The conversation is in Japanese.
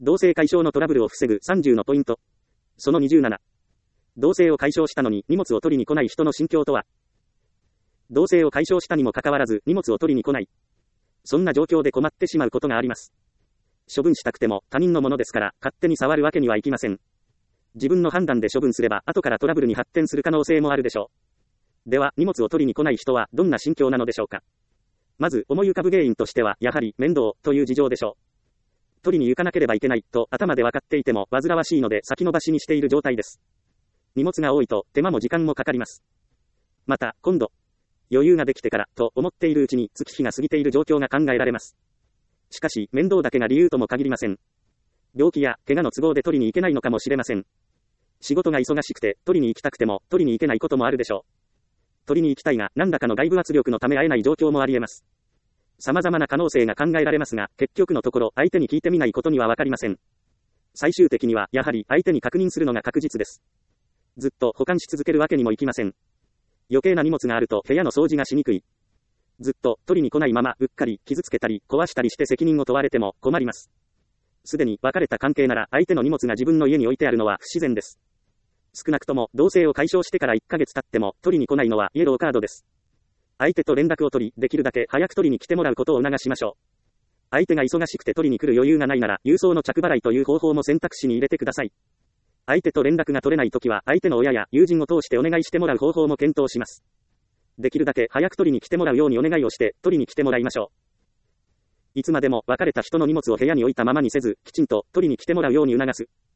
同棲解消のトラブルを防ぐ30のポイント。その27。同棲を解消したのに荷物を取りに来ない人の心境とは。同棲を解消したにもかかわらず荷物を取りに来ない。そんな状況で困ってしまうことがあります。処分したくても他人のものですから勝手に触るわけにはいきません。自分の判断で処分すれば後からトラブルに発展する可能性もあるでしょう。では荷物を取りに来ない人はどんな心境なのでしょうか。まず思い浮かぶ原因としてはやはり面倒という事情でしょう。取りに行かなければいけないと頭で分かっていても煩わしいので先延ばしにしている状態です。荷物が多いと手間も時間もかかります。また今度余裕ができてからと思っているうちに月日が過ぎている状況が考えられます。しかし面倒だけが理由とも限りません。病気や怪我の都合で取りに行けないのかもしれません。仕事が忙しくて取りに行きたくても取りに行けないこともあるでしょう。取りに行きたいが何らかの外部圧力のため会えない状況もあり得ます。様々な可能性が考えられますが、結局のところ相手に聞いてみないことにはわかりません。最終的にはやはり相手に確認するのが確実です。ずっと保管し続けるわけにもいきません。余計な荷物があると部屋の掃除がしにくい。ずっと取りに来ないままうっかり傷つけたり壊したりして責任を問われても困ります。すでに別れた関係なら相手の荷物が自分の家に置いてあるのは不自然です。少なくとも同棲を解消してから1ヶ月経っても取りに来ないのはイエローカードです。相手と連絡を取り、できるだけ早く取りに来てもらうことを促しましょう。相手が忙しくて取りに来る余裕がないなら、郵送の着払いという方法も選択肢に入れてください。相手と連絡が取れないときは、相手の親や友人を通してお願いしてもらう方法も検討します。できるだけ早く取りに来てもらうようにお願いをして、取りに来てもらいましょう。いつまでも別れた人の荷物を部屋に置いたままにせず、きちんと取りに来てもらうように促す。